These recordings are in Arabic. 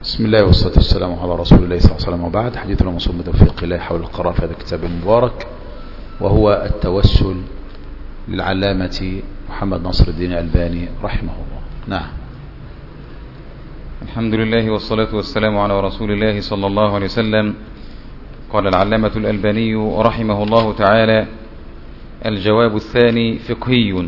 بسم الله والصلاة والسلام على رسول الله صلى الله عليه وسلم، وبعد. حديثنا موصول بتوفيق الله حول القراءة في هذا الكتاب المبارك، وهو التوسل للعلامة محمد ناصر الدين الألباني رحمه الله. نعم. الحمد لله والصلاة والسلام على رسول الله صلى الله عليه وسلم. قال العلامة الألباني رحمه الله تعالى: الجواب الثاني فقهي،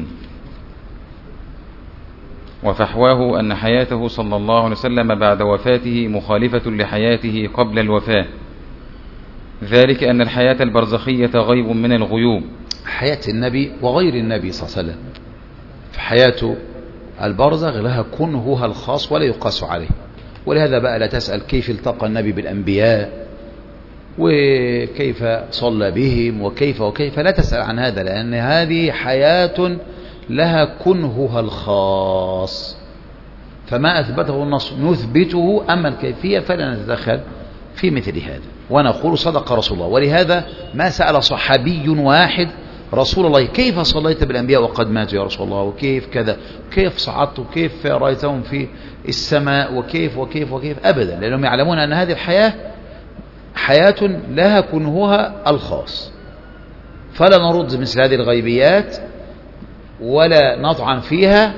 وفحواه أن حياته صلى الله عليه وسلم بعد وفاته مخالفة لحياته قبل الوفاة، ذلك أن الحياة البرزخية غيب من الغيوب. حياة النبي وغير النبي صلى الله عليه وسلم، فحياة البرزخ لها كنهها الخاص ولا يقاس عليه. ولهذا بقى لا تسأل كيف التقى النبي بالأنبياء وكيف صلى بهم وكيف لا تسأل عن هذا، لأن هذه حياة لها كنهها الخاص، فما أثبته النص نثبته، أما الكيفية فلا نتدخل في مثل هذا، ونقول صدق رسول الله. ولهذا ما سأل صحابي واحد رسول الله: كيف صليت بالأنبياء وقد ماتوا يا رسول الله، وكيف كذا، كيف صعدت، وكيف رأيتهم في السماء، وكيف أبدا، لأنهم يعلمون أن هذه الحياة حياة لها كنهها الخاص، فلا نرد مثل هذه الغيبيات ولا نطعن فيها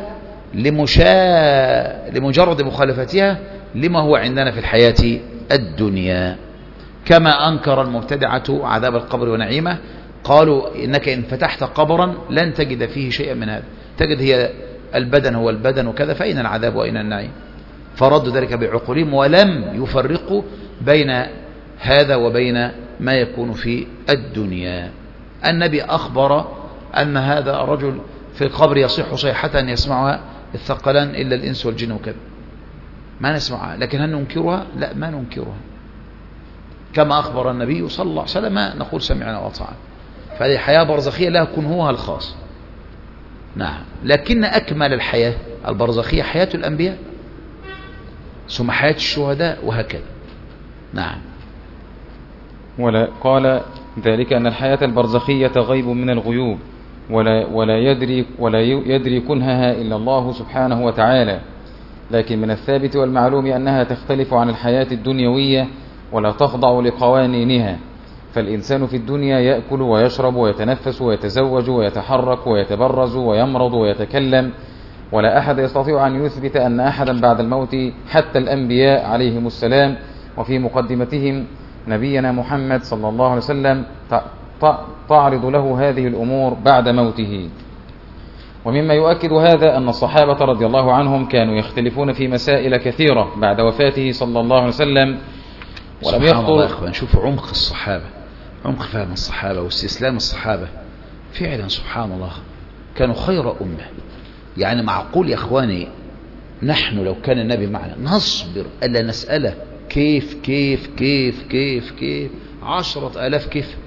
لمجرد مخالفتها لما هو عندنا في الحياة الدنيا. كما أنكر المبتدعة عذاب القبر ونعيمه، قالوا إنك إن فتحت قبرا لن تجد فيه شيئا من هذا، تجد هي البدن هو البدن وكذا، فأين العذاب وأين النعيم؟ فردوا ذلك بعقولهم ولم يفرقوا بين هذا وبين ما يكون في الدنيا. النبي أخبر أن هذا الرجل في القبر يصيح صيحة يسمعها الثقلان إلا الإنس والجن وكذا، ما نسمعها، لكن هل ننكرها؟ لا، ما ننكرها. كما أخبر النبي صلى الله عليه وسلم نقول سمعنا وأطعنا. فهذه حياة برزخية لها كنهها الخاص. نعم. لكن أكمل الحياة البرزخية حياة الأنبياء، ثم حياة الشهداء، وهكذا. نعم. قال ذلك أن الحياة البرزخية غيب من الغيوب، ولا يدري كنهها إلا الله سبحانه وتعالى، لكن من الثابت والمعلوم أنها تختلف عن الحياة الدنيوية ولا تخضع لقوانينها. فالإنسان في الدنيا يأكل ويشرب ويتنفس ويتزوج ويتحرك ويتبرز ويمرض ويتكلم، ولا أحد يستطيع أن يثبت أن أحدا بعد الموت، حتى الأنبياء عليهم السلام، وفي مقدمتهم نبينا محمد صلى الله عليه وسلم، تعرض له هذه الأمور بعد موته. ومما يؤكد هذا أن الصحابة رضي الله عنهم كانوا يختلفون في مسائل كثيرة بعد وفاته صلى الله عليه وسلم، ولم يخطر. نشوف عمق الصحابة، عمق فهم الصحابة واستسلام الصحابة. فعلا سبحان الله كانوا خير أمة. يعني معقول يا إخواني نحن لو كان النبي معنا نصبر ألا نسأله كيف 10,000 كيف؟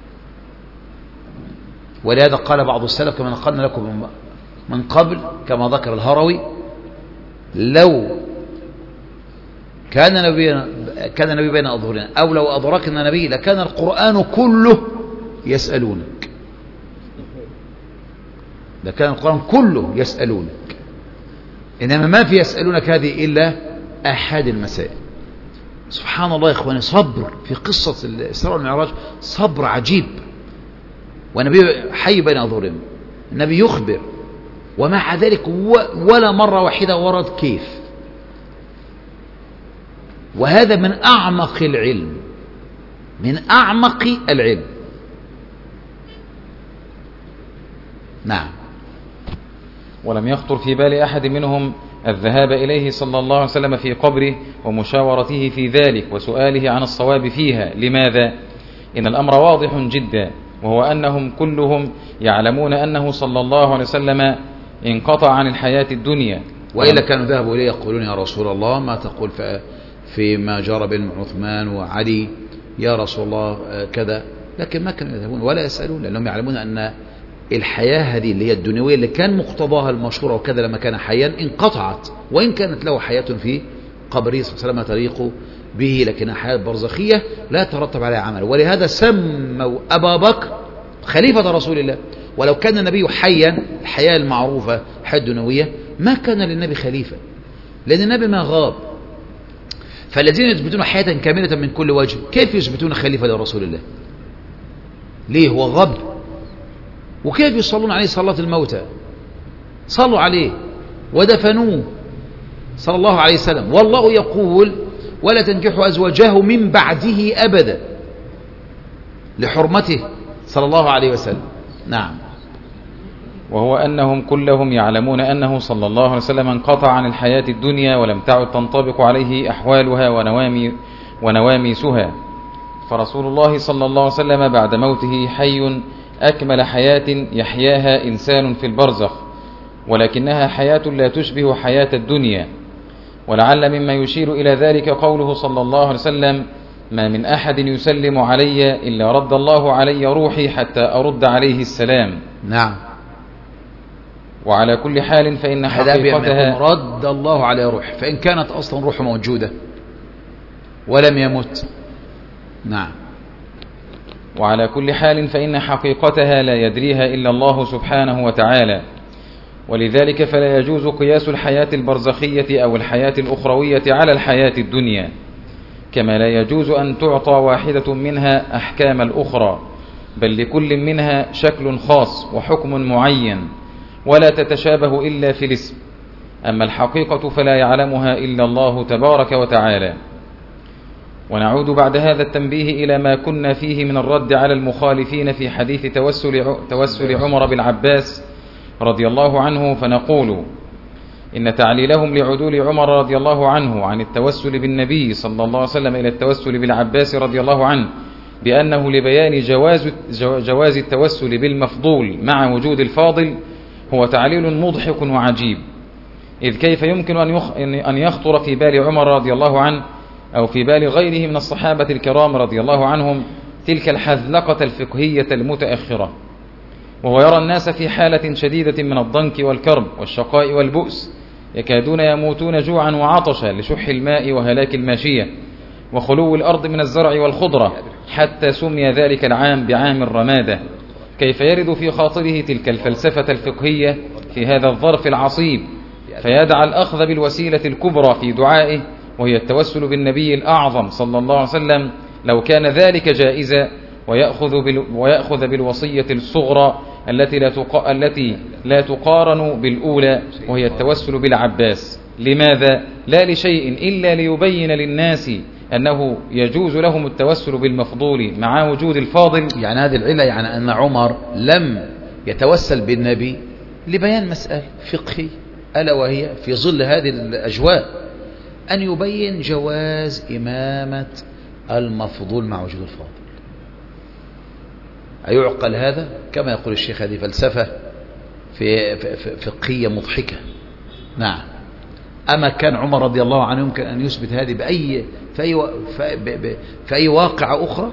ولهذا قال بعض السلف كما نقلنا لكم من قبل، كما ذكر الهروي: لو كان نبي بين أظهرنا، أو لو أدركنا نبي لكان القرآن كله يسألونك، لكان القرآن كله يسألونك، إنما ما في يسألونك هذه إلا أحد المسائل. سبحان الله يا إخواني، صبر في قصة الإسراء والمعراج، صبر عجيب، والنبي حي بين أظهرهم، النبي يخبر، ومع ذلك ولا مرة واحدة ورد كيف. وهذا من أعمق العلم، من أعمق العلم. نعم. ولم يخطر في بال أحد منهم الذهاب إليه صلى الله عليه وسلم في قبره ومشاورته في ذلك وسؤاله عن الصواب فيها. لماذا؟ إن الأمر واضح جدا، وهو أنهم كلهم يعلمون أنه صلى الله عليه وسلم انقطع عن الحياة الدنيا، وإلا كانوا ذهبوا إليه يقولون: يا رسول الله ما تقول فيما جرى بين عثمان وعلي، يا رسول الله كذا. لكن ما كانوا يذهبون ولا يسألون، لأنهم يعلمون أن الحياة هذه اللي هي الدنيوية اللي كان مقتضاها المشورة وكذا لما كان حيا انقطعت، وإن كانت له حياة في قبره صلى الله عليه وسلم تليق به، لكنها حياة برزخية لا ترتب عليها عمل. ولهذا سموا أبا بكر خليفة رسول الله. ولو كان النبي حيا، الحياة المعروفة الحياة الدنيوية، ما كان للنبي خليفة، لأن النبي ما غاب. فالذين يثبتون حياة كاملة من كل وجه كيف يثبتون خليفة لرسول الله؟ ليه؟ هو غب. وكيف يصلون عليه صلاة الموتى؟ صلوا عليه ودفنوه صلى الله عليه وسلم، والله يقول ولا تنكحوا أزواجه من بعده أبدا لحرمته صلى الله عليه وسلم. نعم. وهو أنهم كلهم يعلمون أنه صلى الله عليه وسلم انقطع عن الحياة الدنيا ولم تعد تنطبق عليه أحوالها ونواميسها، فرسول الله صلى الله عليه وسلم بعد موته حي أكمل حياة يحياها إنسان في البرزخ، ولكنها حياة لا تشبه حياة الدنيا. ولعل مما يشير إلى ذلك قوله صلى الله عليه وسلم: ما من أحد يسلم علي إلا رد الله علي روحي حتى أرد عليه السلام. نعم. وعلى كل حال فإن حقيقتها رد الله عليه روح، فإن كانت أصلا روح موجودة ولم يمت. نعم. وعلى كل حال فإن حقيقتها لا يدريها إلا الله سبحانه وتعالى، ولذلك فلا يجوز قياس الحياة البرزخية أو الحياة الأخروية على الحياة الدنيا، كما لا يجوز أن تعطى واحدة منها أحكام الأخرى، بل لكل منها شكل خاص وحكم معين، ولا تتشابه إلا في الاسم. أما الحقيقة فلا يعلمها إلا الله تبارك وتعالى. ونعود بعد هذا التنبيه إلى ما كنا فيه من الرد على المخالفين في حديث توسل عمر بن العباس رضي الله عنه، فنقول إن تعليلهم لعدول عمر رضي الله عنه عن التوسل بالنبي صلى الله عليه وسلم إلى التوسل بالعباس رضي الله عنه بأنه لبيان جواز التوسل بالمفضول مع وجود الفاضل هو تعليل مضحك وعجيب. إذ كيف يمكن أن يخطر في بال عمر رضي الله عنه أو في بال غيره من الصحابة الكرام رضي الله عنهم تلك الحذلقة الفقهية المتأخرة، وهو يرى الناس في حالة شديدة من الضنك والكرب والشقاء والبؤس، يكادون يموتون جوعا وعطشا لشح الماء وهلاك الماشية وخلو الأرض من الزرع والخضرة، حتى سمي ذلك العام بعام الرمادة. كيف يرد في خاطره تلك الفلسفة الفقهية في هذا الظرف العصيب، فيدعى الأخذ بالوسيلة الكبرى في دعائه وهي التوسل بالنبي الأعظم صلى الله عليه وسلم لو كان ذلك جائزا، ويأخذ بالوصية الصغرى التي لا تقارن بالأولى وهي التوسل بالعباس. لماذا؟ لا لشيء إلا ليبين للناس أنه يجوز لهم التوسل بالمفضول مع وجود الفاضل. يعني هذه العلة، يعني أن عمر لم يتوسل بالنبي لبيان مسألة فقهي، ألا وهي في ظل هذه الأجواء أن يبين جواز إمامة المفضول مع وجود الفاضل. أيعقل هذا؟ كما يقول الشيخ هذه فلسفة فقهية مضحكة. نعم. أما كان عمر رضي الله عنه يمكن أن يثبت هذه في أي واقع أخرى؟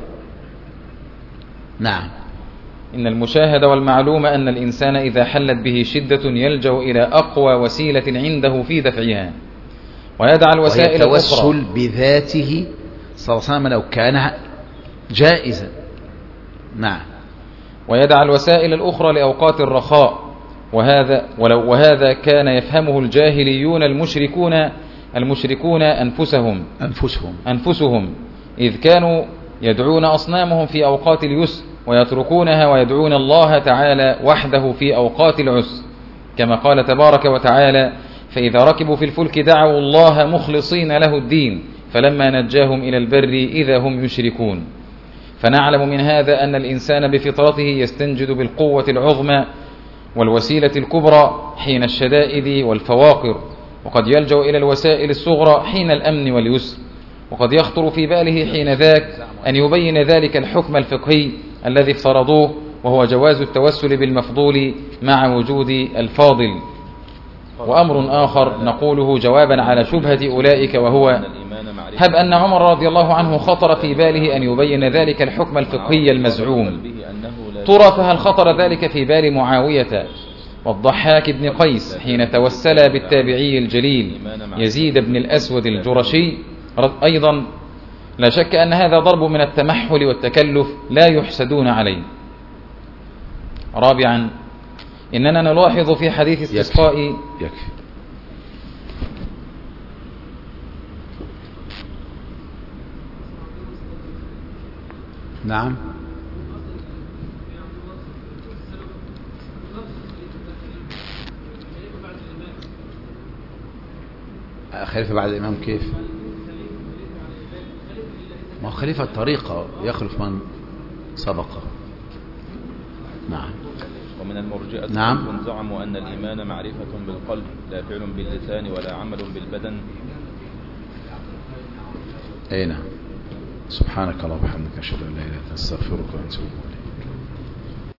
نعم. إن المشاهد والمعلوم أن الإنسان إذا حلت به شدة يلجأ إلى أقوى وسيلة عنده في دفعها، ويدعى الوسائل الأخرى. التوسل بذاته صلى الله عليه وسلم لو كان جائزا. نعم. ويدعى الوسائل الأخرى لأوقات الرخاء، وهذا كان يفهمه الجاهليون المشركون أنفسهم، إذ كانوا يدعون أصنامهم في أوقات اليسر ويتركونها ويدعون الله تعالى وحده في أوقات العسر، كما قال تبارك وتعالى: فإذا ركبوا في الفلك دعوا الله مخلصين له الدين فلما نجاهم إلى البر إذا هم يشركون. فنعلم من هذا أن الإنسان بفطرته يستنجد بالقوة العظمى والوسيلة الكبرى حين الشدائد والفواقر، وقد يلجأ إلى الوسائل الصغرى حين الأمن واليسر، وقد يخطر في باله حين ذاك أن يبين ذلك الحكم الفقهي الذي افترضوه، وهو جواز التوسل بالمفضول مع وجود الفاضل. وأمر آخر نقوله جوابا على شبهة أولئك، وهو: هب أن عمر رضي الله عنه خطر في باله أن يبين ذلك الحكم الفقهي المزعوم، ترى فهل خطر ذلك في بال معاوية والضحاك بن قيس حين توسلا بالتابعي الجليل يزيد بن الأسود الجرشي أيضا؟ لا شك أن هذا ضرب من التمحل والتكلف لا يحسدون عليه. رابعا، إننا نلاحظ في حديث استسقاء نعم. خليفة بعد الإمام كيف؟ ما هو خليفة الطريقة يخلف من سبقه. نعم. ومن المرجئة نعم. زعموا أن الإيمان معرفة بالقلب لا فعل باللسان ولا عمل بالبدن. أي نعم. سبحانك اللهم وبحمدك أشهد أن لا إله إلا أنت أستغفرك وأتوب إليك.